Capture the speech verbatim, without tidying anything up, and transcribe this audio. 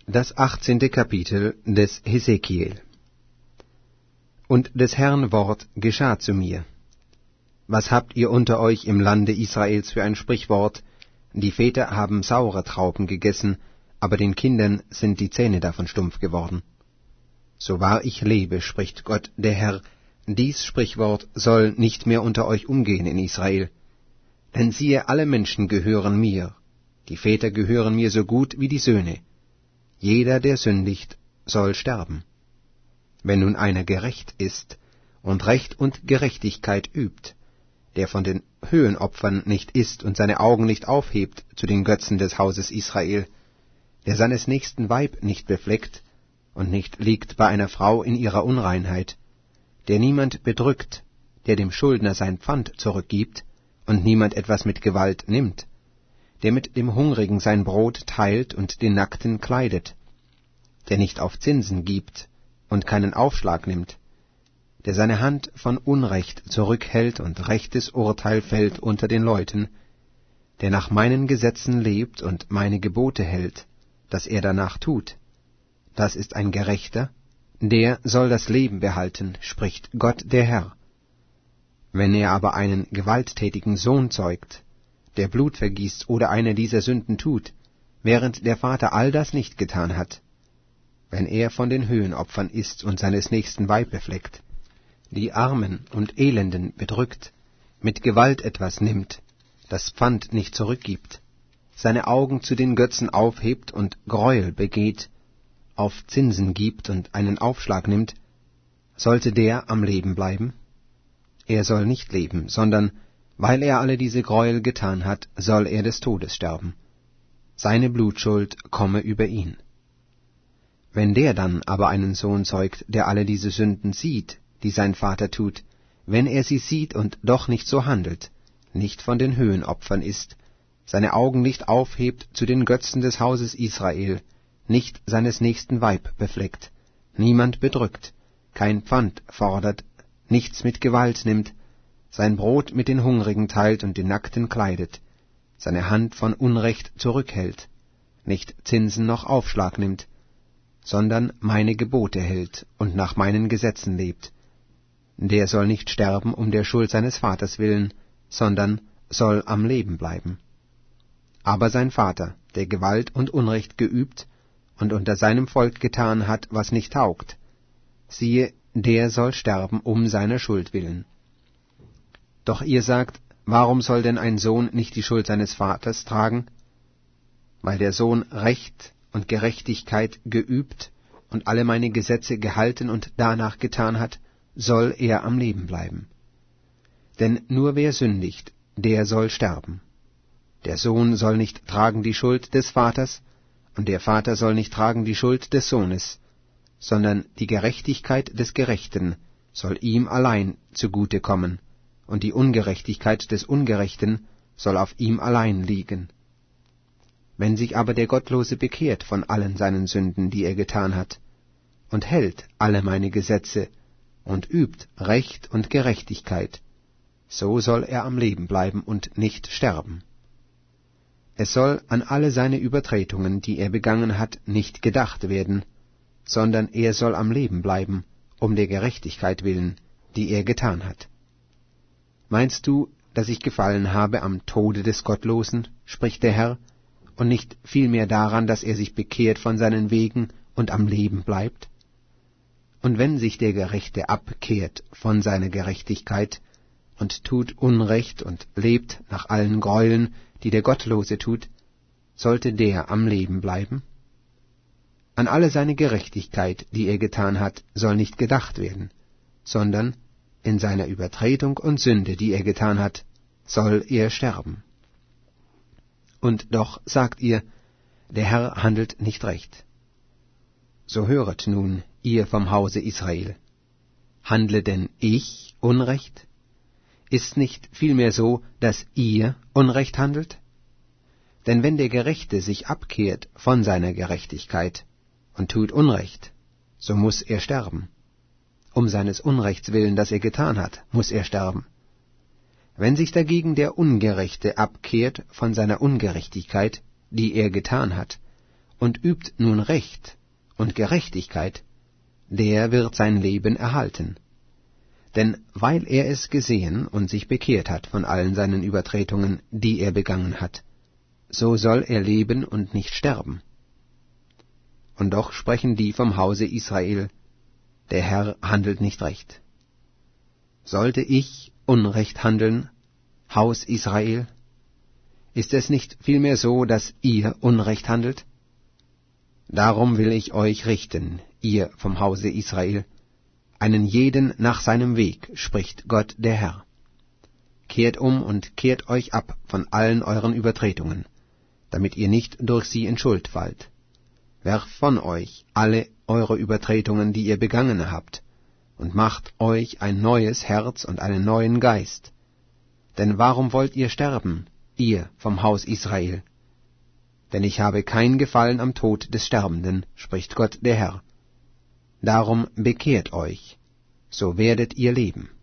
Das achtzehnte Kapitel des Hesekiel. Und des Herrn Wort geschah zu mir. Was habt ihr unter euch im Lande Israels für ein Sprichwort? Die Väter haben saure Trauben gegessen, aber den Kindern sind die Zähne davon stumpf geworden. So wahr ich lebe, spricht Gott der Herr, dies Sprichwort soll nicht mehr unter euch umgehen in Israel. Denn siehe, alle Menschen gehören mir, die Väter gehören mir so gut wie die Söhne. Jeder, der sündigt, soll sterben. Wenn nun einer gerecht ist und Recht und Gerechtigkeit übt, der von den Höhenopfern nicht isst und seine Augen nicht aufhebt zu den Götzen des Hauses Israel, der seines nächsten Weib nicht befleckt und nicht liegt bei einer Frau in ihrer Unreinheit, der niemand bedrückt, der dem Schuldner sein Pfand zurückgibt und niemand etwas mit Gewalt nimmt, der mit dem Hungrigen sein Brot teilt und den Nackten kleidet, der nicht auf Zinsen gibt und keinen Aufschlag nimmt, der seine Hand von Unrecht zurückhält und rechtes Urteil fällt unter den Leuten, der nach meinen Gesetzen lebt und meine Gebote hält, dass er danach tut, das ist ein Gerechter, der soll das Leben behalten, spricht Gott der Herr. Wenn er aber einen gewalttätigen Sohn zeugt, der Blut vergießt oder eine dieser Sünden tut, während der Vater all das nicht getan hat, wenn er von den Höhenopfern isst und seines nächsten Weib befleckt, die Armen und Elenden bedrückt, mit Gewalt etwas nimmt, das Pfand nicht zurückgibt, seine Augen zu den Götzen aufhebt und Gräuel begeht, auf Zinsen gibt und einen Aufschlag nimmt, sollte der am Leben bleiben? Er soll nicht leben, sondern weil er alle diese Gräuel getan hat, soll er des Todes sterben. Seine Blutschuld komme über ihn. Wenn der dann aber einen Sohn zeugt, der alle diese Sünden sieht, die sein Vater tut, wenn er sie sieht und doch nicht so handelt, nicht von den Höhenopfern isst, seine Augen nicht aufhebt zu den Götzen des Hauses Israel, nicht seines nächsten Weib befleckt, niemand bedrückt, kein Pfand fordert, nichts mit Gewalt nimmt, sein Brot mit den Hungrigen teilt und den Nackten kleidet, seine Hand von Unrecht zurückhält, nicht Zinsen noch Aufschlag nimmt, sondern meine Gebote hält und nach meinen Gesetzen lebt, der soll nicht sterben um der Schuld seines Vaters willen, sondern soll am Leben bleiben. Aber sein Vater, der Gewalt und Unrecht geübt und unter seinem Volk getan hat, was nicht taugt, siehe, der soll sterben um seiner Schuld willen. Doch ihr sagt, warum soll denn ein Sohn nicht die Schuld seines Vaters tragen? Weil der Sohn Recht und Gerechtigkeit geübt und alle meine Gesetze gehalten und danach getan hat, soll er am Leben bleiben. Denn nur wer sündigt, der soll sterben. Der Sohn soll nicht tragen die Schuld des Vaters, und der Vater soll nicht tragen die Schuld des Sohnes, sondern die Gerechtigkeit des Gerechten soll ihm allein zugute kommen, und die Ungerechtigkeit des Ungerechten soll auf ihm allein liegen. Wenn sich aber der Gottlose bekehrt von allen seinen Sünden, die er getan hat, und hält alle meine Gesetze und übt Recht und Gerechtigkeit, so soll er am Leben bleiben und nicht sterben. Es soll an alle seine Übertretungen, die er begangen hat, nicht gedacht werden, sondern er soll am Leben bleiben, um der Gerechtigkeit willen, die er getan hat. Meinst du, dass ich gefallen habe am Tode des Gottlosen, spricht der Herr, und nicht vielmehr daran, dass er sich bekehrt von seinen Wegen und am Leben bleibt? Und wenn sich der Gerechte abkehrt von seiner Gerechtigkeit und tut Unrecht und lebt nach allen Gräueln, die der Gottlose tut, sollte der am Leben bleiben? An alle seine Gerechtigkeit, die er getan hat, soll nicht gedacht werden, sondern in seiner Übertretung und Sünde, die er getan hat, soll er sterben. Und doch sagt ihr, der Herr handelt nicht recht. So höret nun, ihr vom Hause Israel. Handle denn ich Unrecht? Ist nicht vielmehr so, dass ihr Unrecht handelt? Denn wenn der Gerechte sich abkehrt von seiner Gerechtigkeit und tut Unrecht, so muß er sterben. Um seines Unrechts willen, das er getan hat, muß er sterben. Wenn sich dagegen der Ungerechte abkehrt von seiner Ungerechtigkeit, die er getan hat, und übt nun Recht und Gerechtigkeit, der wird sein Leben erhalten. Denn weil er es gesehen und sich bekehrt hat von allen seinen Übertretungen, die er begangen hat, so soll er leben und nicht sterben. Und doch sprechen die vom Hause Israel, der Herr handelt nicht recht. Sollte ich Unrecht handeln, Haus Israel? Ist es nicht vielmehr so, dass ihr Unrecht handelt? Darum will ich euch richten, ihr vom Hause Israel, einen jeden nach seinem Weg, spricht Gott der Herr. Kehrt um und kehrt euch ab von allen euren Übertretungen, damit ihr nicht durch sie in Schuld fallt. Werft von euch alle eure Übertretungen, die ihr begangen habt, und macht euch ein neues Herz und einen neuen Geist. Denn warum wollt ihr sterben, ihr vom Haus Israel? Denn ich habe kein Gefallen am Tod des Sterbenden, spricht Gott der Herr. Darum bekehrt euch, so werdet ihr leben.